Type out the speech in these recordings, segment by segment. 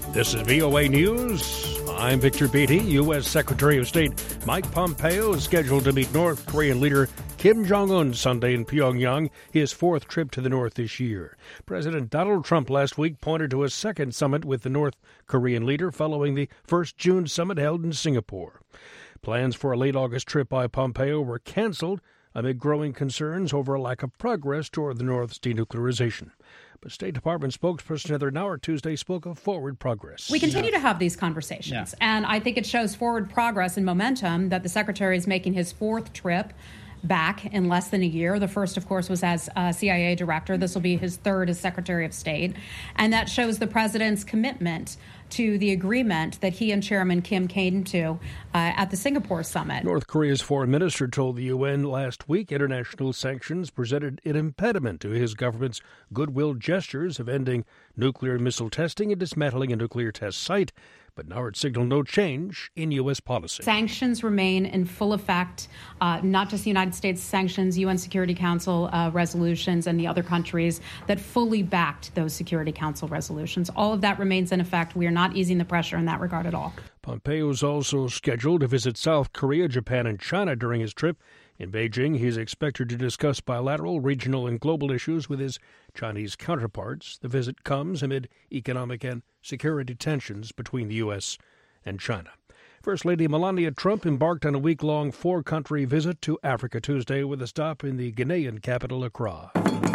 This is VOA News. I'm Victor Beatty. U.S. Secretary of State Mike Pompeo is scheduled to meet North Korean leader Kim Jong-un Sunday in Pyongyang, his fourth trip to the North this year. President Donald Trump last week pointed to a second summit with the North Korean leader following the first June summit held in Singapore. Plans for a late August trip by Pompeo were canceled amid growing concerns over a lack of progress toward the North's denuclearization. But State Department spokesperson Heather Nauert Tuesday spoke of forward progress. We continue to have these conversations, and I think it shows forward progress and momentum that the Secretary is making his fourth trip back in less than a year. The first, of course, was as CIA director. This will be his third as Secretary of State. And that shows the president's commitment to the agreement that he and Chairman Kim came to at the Singapore summit. North Korea's foreign minister told the UN last week international sanctions presented an impediment to his government's goodwill gestures of ending nuclear missile testing and dismantling a nuclear test site. But Nauert signaled no change in U.S. policy. Sanctions remain in full effect, not just the United States sanctions, UN Security Council resolutions, and the other countries that fully backed those Security Council resolutions. All of that remains in effect. We are not easing the pressure in that regard at all. Pompeo is also scheduled to visit South Korea, Japan, and China during his trip. In Beijing, he is expected to discuss bilateral, regional, and global issues with his Chinese counterparts. The visit comes amid economic and security tensions between the U.S. and China. First Lady Melania Trump embarked on a week-long four-country visit to Africa Tuesday with a stop in the Ghanaian capital, Accra.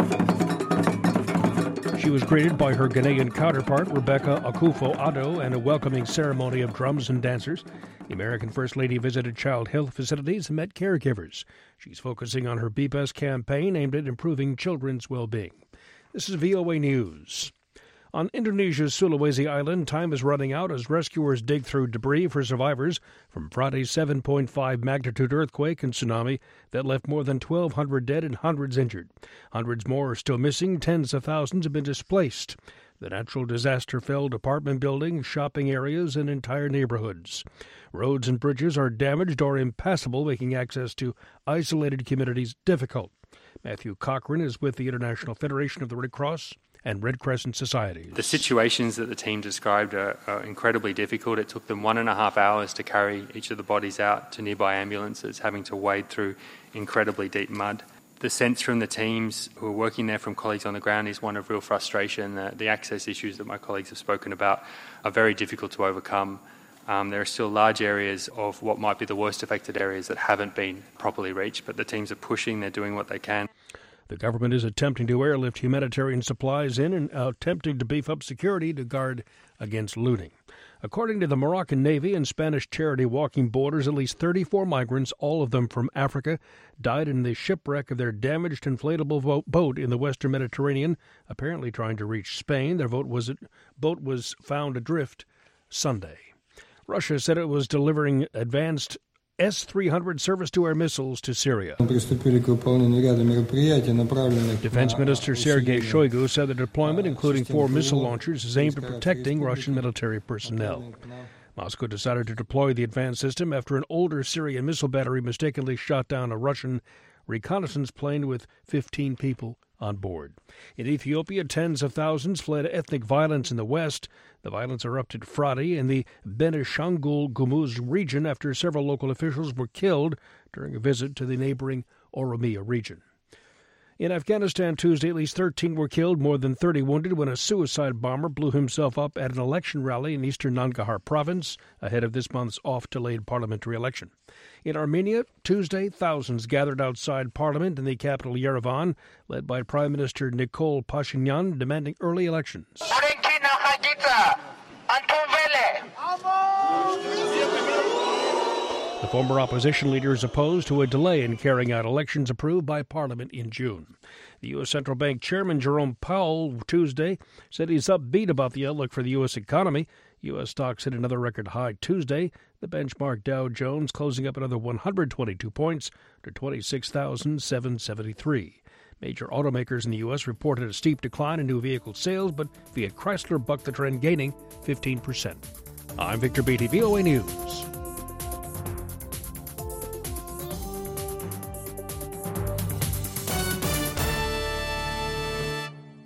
She was greeted by her Ghanaian counterpart, Rebecca Akufo-Addo, and a welcoming ceremony of drums and dancers. The American First Lady visited child health facilities and met caregivers. She's focusing on her Be Best campaign aimed at improving children's well-being. This is VOA News. On Indonesia's Sulawesi Island, time is running out as rescuers dig through debris for survivors from Friday's 7.5 magnitude earthquake and tsunami that left more than 1,200 dead and hundreds injured. Hundreds more are still missing. Tens of thousands have been displaced. The natural disaster felled apartment buildings, shopping areas, and entire neighborhoods. Roads and bridges are damaged or impassable, making access to isolated communities difficult. Matthew Cochran is with the International Federation of the Red Cross and Red Crescent Societies. The situations that the team described are incredibly difficult. It took them 1.5 hours to carry each of the bodies out to nearby ambulances, having to wade through incredibly deep mud. The sense from the teams who are working there, from colleagues on the ground, is one of real frustration. The access issues that my colleagues have spoken about are very difficult to overcome. There are still large areas of what might be the worst affected areas that haven't been properly reached, but the teams are pushing, they're doing what they can. The government is attempting to airlift humanitarian supplies in and attempting to beef up security to guard against looting. According to the Moroccan Navy and Spanish charity Walking Borders, at least 34 migrants, all of them from Africa, died in the shipwreck of their damaged inflatable boat in the western Mediterranean, apparently trying to reach Spain. Their boat was found adrift Sunday. Russia said it was delivering advanced S-300 surface-to-air missiles to Syria. Defense Minister Sergei Shoigu said the deployment, including 4 missile launchers, is aimed at protecting Russian military personnel. Moscow decided to deploy the advanced system after an older Syrian missile battery mistakenly shot down a Russian reconnaissance plane with 15 people on board. In Ethiopia, tens of thousands fled ethnic violence in the west. The violence erupted Friday in the Benishangul Gumuz region after several local officials were killed during a visit to the neighboring Oromia region. In Afghanistan Tuesday, at least 13 were killed, more than 30 wounded when a suicide bomber blew himself up at an election rally in eastern Nangarhar province ahead of this month's oft-delayed parliamentary election. In Armenia, Tuesday, thousands gathered outside parliament in the capital Yerevan, led by Prime Minister Nikol Pashinyan, demanding early elections. The former opposition leader is opposed to a delay in carrying out elections approved by Parliament in June. The U.S. Central Bank Chairman Jerome Powell Tuesday said he's upbeat about the outlook for the U.S. economy. U.S. stocks hit another record high Tuesday. The benchmark Dow Jones closing up another 122 points to 26,773. Major automakers in the U.S. reported a steep decline in new vehicle sales, but Fiat Chrysler bucked the trend, gaining 15%. I'm Victor Beatty, VOA News.